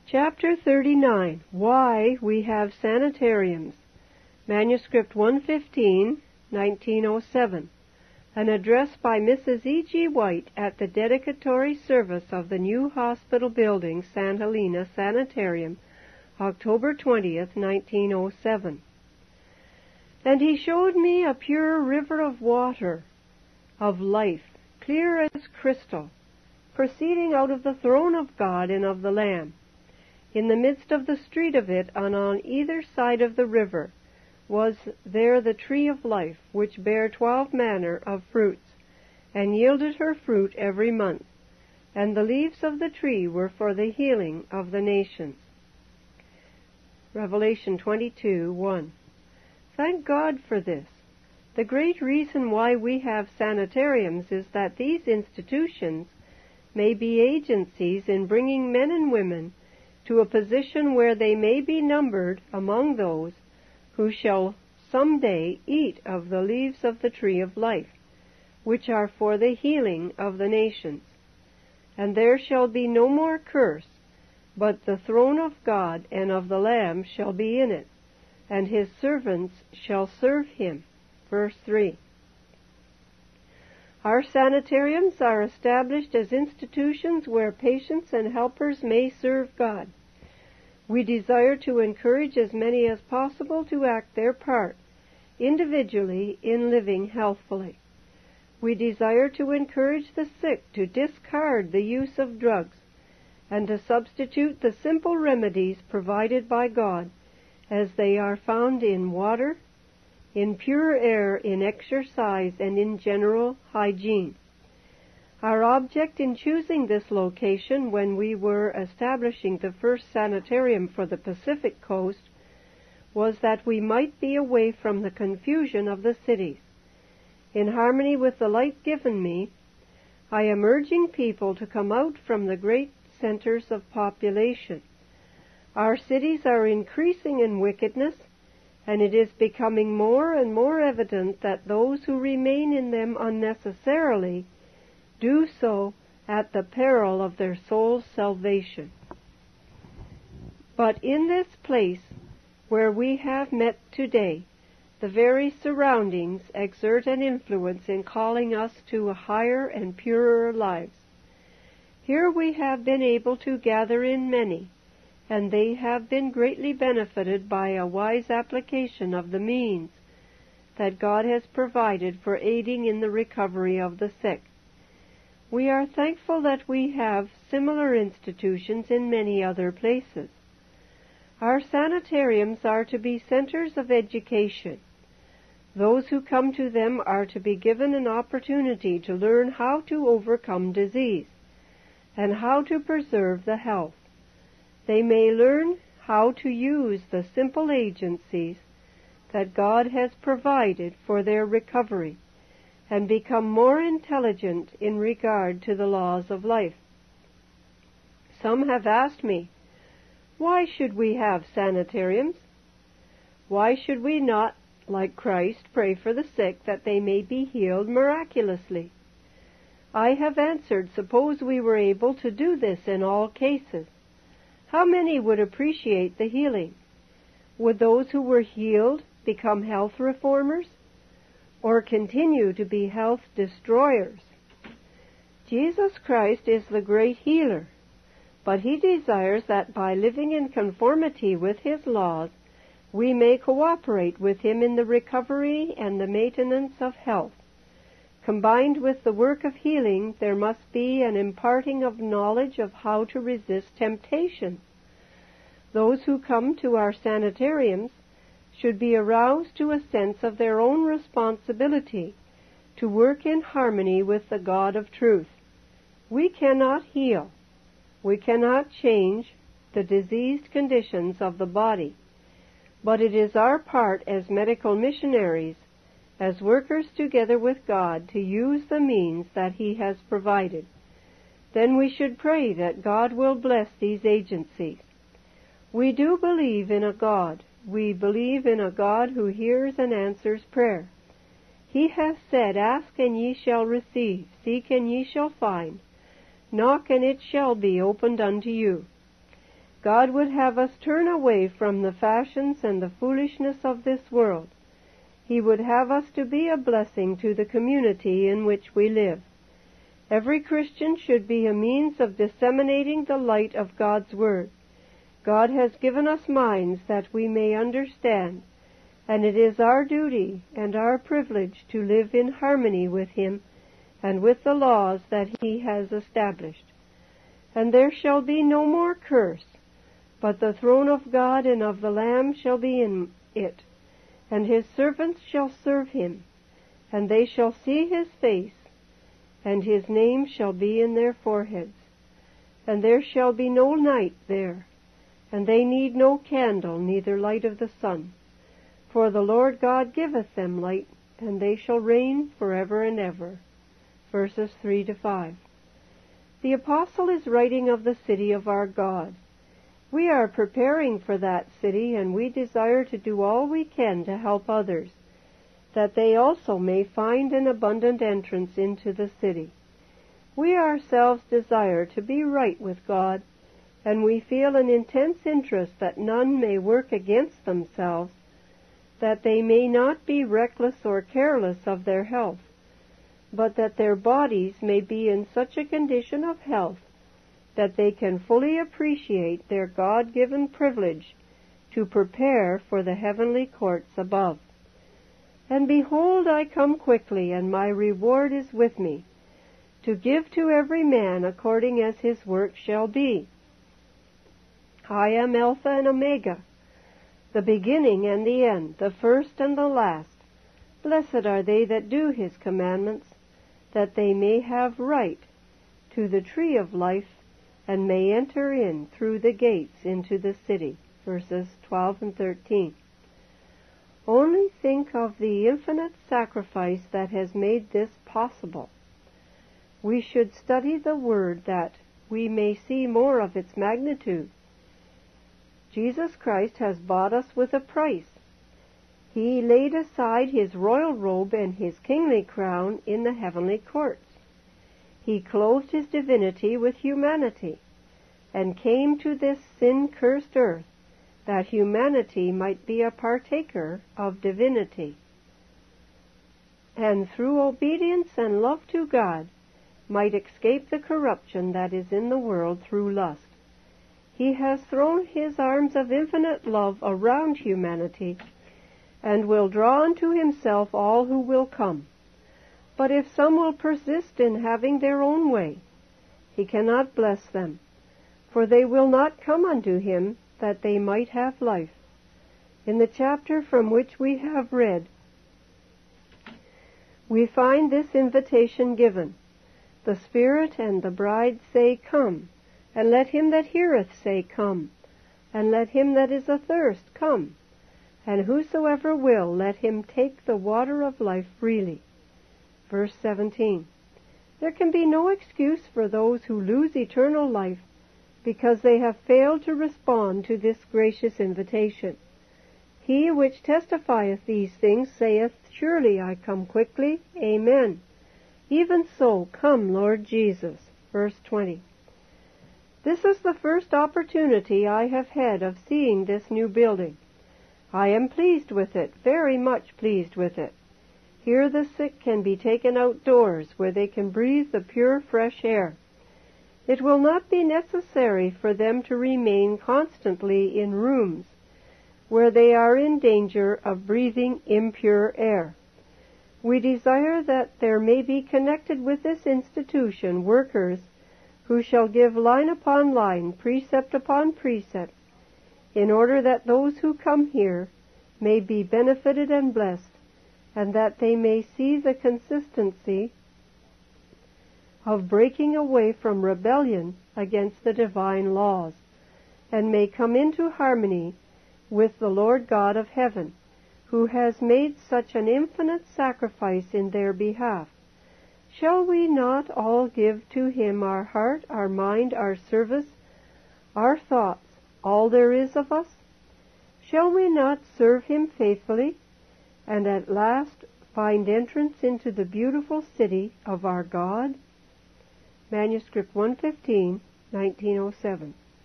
Chapter 39. Why we have sanitariums. Manuscript 115, 1907. An address by Mrs. E. G. White at the dedicatory service of the new hospital building, St. Helena Sanitarium, October 20th, 1907. And he showed me a pure river of water, of life, clear as crystal, proceeding out of the throne of God and of the Lamb. In the midst of the street of it, and on either side of the river, was there the tree of life, which bare 12 manner of fruits, and yielded her fruit every month. And the leaves of the tree were for the healing of the nations. Revelation 22:1. Thank God for this. The great reason why we have sanitariums is that these institutions may be agencies in bringing men and women to a position where they may be numbered among those who shall some day eat of the leaves of the tree of life, which are for the healing of the nations. And there shall be no more curse, but the throne of God and of the Lamb shall be in it, and his servants shall serve him. Verse 3. Our sanitariums are established as institutions where patients and helpers may serve God. We desire to encourage as many as possible to act their part, individually, in living healthfully. We desire to encourage the sick to discard the use of drugs and to substitute the simple remedies provided by God as they are found in water, in pure air, in exercise, and in general hygiene. Our object in choosing this location when we were establishing the first sanitarium for the Pacific Coast was that we might be away from the confusion of the cities. In harmony with the light given me, I am urging people to come out from the great centers of population. Our cities are increasing in wickedness, and it is becoming more and more evident that those who remain in them unnecessarily do so at the peril of their soul's salvation. But in this place where we have met today, the very surroundings exert an influence in calling us to higher and purer lives. Here we have been able to gather in many, and they have been greatly benefited by a wise application of the means that God has provided for aiding in the recovery of the sick. We are thankful that we have similar institutions in many other places. Our sanitariums are to be centers of education. Those who come to them are to be given an opportunity to learn how to overcome disease and how to preserve the health. They may learn how to use the simple agencies that God has provided for their recovery and become more intelligent in regard to the laws of life. Some have asked me, why should we have sanitariums? Why should we not, like Christ, pray for the sick that they may be healed miraculously? I have answered, suppose we were able to do this in all cases. How many would appreciate the healing? Would those who were healed become health reformers, or continue to be health destroyers? Jesus Christ is the great healer, but he desires that by living in conformity with his laws, we may cooperate with him in the recovery and the maintenance of health. Combined with the work of healing, there must be an imparting of knowledge of how to resist temptation. Those who come to our sanitariums should be aroused to a sense of their own responsibility to work in harmony with the God of truth. We cannot heal. We cannot change the diseased conditions of the body, but it is our part as medical missionaries, as workers together with God, to use the means that he has provided. Then we should pray that God will bless these agencies. We do believe in a God. We believe in a God who hears and answers prayer. He has said, ask and ye shall receive, seek and ye shall find, knock and it shall be opened unto you. God would have us turn away from the fashions and the foolishness of this world. He would have us to be a blessing to the community in which we live. Every Christian should be a means of disseminating the light of God's Word. God has given us minds that we may understand, and it is our duty and our privilege to live in harmony with Him and with the laws that He has established. And there shall be no more curse, but the throne of God and of the Lamb shall be in it, and His servants shall serve Him, and they shall see His face, and His name shall be in their foreheads. And there shall be no night there, and they need no candle, neither light of the sun. For the Lord God giveth them light, and they shall reign forever and ever. Verses 3-5. The Apostle is writing of the city of our God. We are preparing for that city, and we desire to do all we can to help others, that they also may find an abundant entrance into the city. We ourselves desire to be right with God, and we feel an intense interest that none may work against themselves, that they may not be reckless or careless of their health, but that their bodies may be in such a condition of health that they can fully appreciate their God-given privilege to prepare for the heavenly courts above. And behold, I come quickly, and my reward is with me, to give to every man according as his work shall be. I am Alpha and Omega, the beginning and the end, the first and the last. Blessed are they that do His commandments, that they may have right to the tree of life, and may enter in through the gates into the city. Verses 12 and 13. Only think of the infinite sacrifice that has made this possible. We should study the Word that we may see more of its magnitude. Jesus Christ has bought us with a price. He laid aside His royal robe and His kingly crown in the heavenly courts. He clothed His divinity with humanity, and came to this sin-cursed earth, that humanity might be a partaker of divinity, and through obedience and love to God might escape the corruption that is in the world through lust. He has thrown His arms of infinite love around humanity, and will draw unto Himself all who will come. But if some will persist in having their own way, He cannot bless them, for they will not come unto Him that they might have life. In the chapter from which we have read, we find this invitation given. The Spirit and the bride say, Come, and let him that heareth say, Come, and let him that is athirst come, and whosoever will, let him take the water of life freely. Verse 17. There can be no excuse for those who lose eternal life because they have failed to respond to this gracious invitation. He which testifieth these things saith, Surely I come quickly. Amen. Even so, come, Lord Jesus. Verse 20. This is the first opportunity I have had of seeing this new building. I am pleased with it, very much pleased with it. Here the sick can be taken outdoors, where they can breathe the pure, fresh air. It will not be necessary for them to remain constantly in rooms where they are in danger of breathing impure air. We desire that there may be connected with this institution workers who shall give line upon line, precept upon precept, in order that those who come here may be benefited and blessed, and that they may see the consistency of breaking away from rebellion against the divine laws, and may come into harmony with the Lord God of heaven, who has made such an infinite sacrifice in their behalf. Shall we not all give to Him our heart, our mind, our service, our thoughts, all there is of us? Shall we not serve Him faithfully, and at last find entrance into the beautiful city of our God? Manuscript 115, 1907.